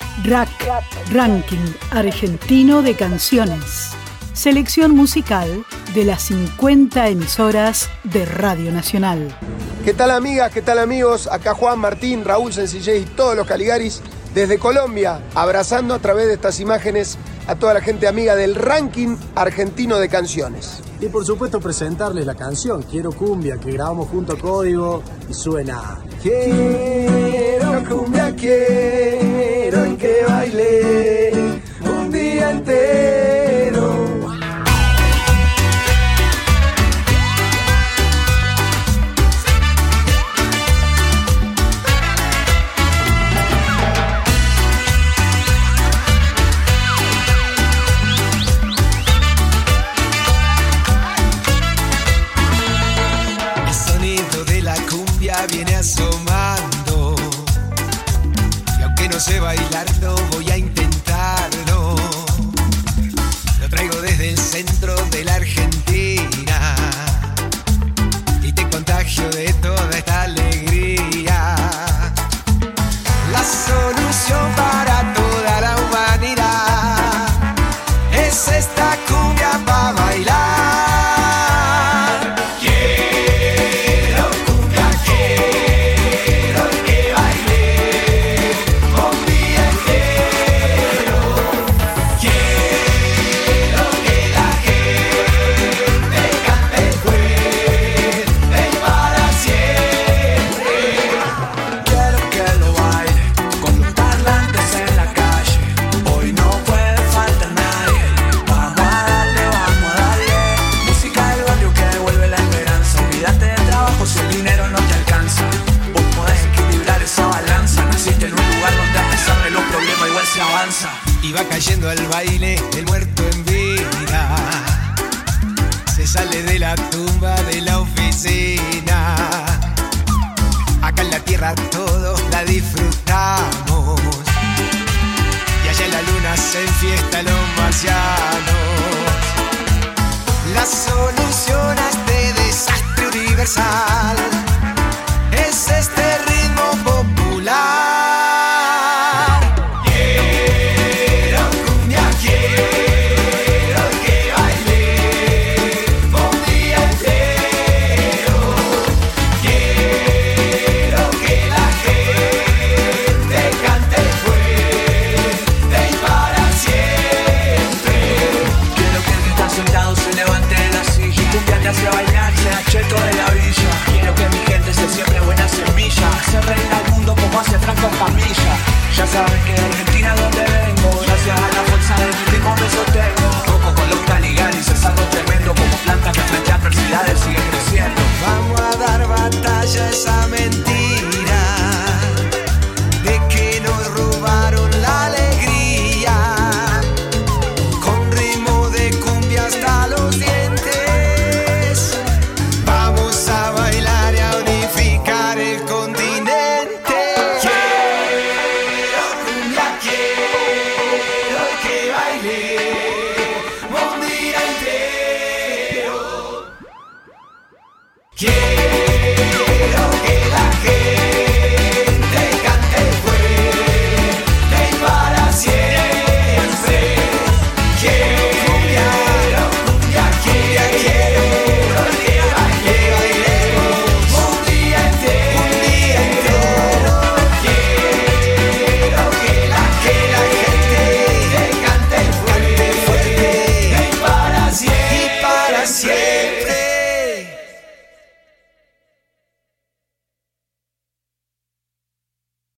RAC, Ranking Argentino de Canciones. Selección musical de las 50 emisoras de Radio Nacional. ¿Qué tal amigas? ¿Qué tal amigos? Acá Juan, Martín, Raúl Sencillez y todos los Caligaris desde Colombia, abrazando a través de estas imágenes a toda la gente amiga del Ranking Argentino de Canciones. Y por supuesto presentarles la canción Quiero Cumbia, que grabamos junto a Código y suena: quiero cumbia, quiero que baile un día entero. Viene asomando y aunque no sé bailarlo voy a intentarlo. Lo traigo desde el centro de la Argentina y te contagio de toda esta alegría. La solución para toda la humanidad es esta cumbia para bailar. Y va cayendo al baile el muerto en vida. Se sale de la tumba de la oficina. Acá en la tierra todos la disfrutamos. Y allá en la luna se enfiesta los marcianos. La solución a este desastre universal es este ritmo popular. Hacia bailar, sea cheto de la villa. Quiero que mi gente se siembre buena semilla. Se reina al mundo como hace Franco Escamilla. Ya saben que de Argentina es donde vengo. Gracias a la fuerza de mi ritmo me sostengo. Coco con los Caligaris es algo tremendo. Como planta que frente a adversidades sigue creciendo. Vamos a dar batalla a esa mentira de que nos robaron la alegría. Con ritmo de cumbia hasta los dientes. Siempre.